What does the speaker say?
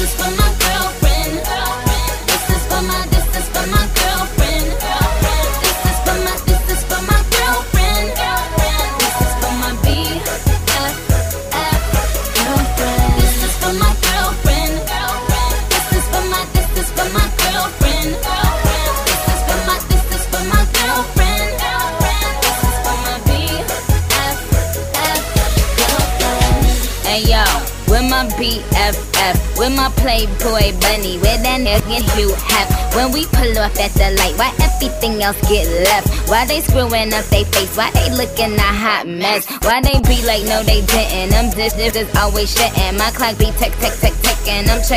is for my girlfriend. This is for my girlfriend. This is for my girlfriend. This is for my girlfriend. This is for my BFF girlfriend. This is for my girlfriend. This is for my girlfriend. This is for my girlfriend. This is for my BFF girlfriend. Hey yo, with my BFF, with my Playboy bunny, where that nigga Hugh Hef. When we pull off at the light, why everything else get left? Why they screwing up they face? Why they looking a hot mess? Why they be like, no they didn't? I'm just always shitting. My clock be tick, tick, tick, ticking. I'm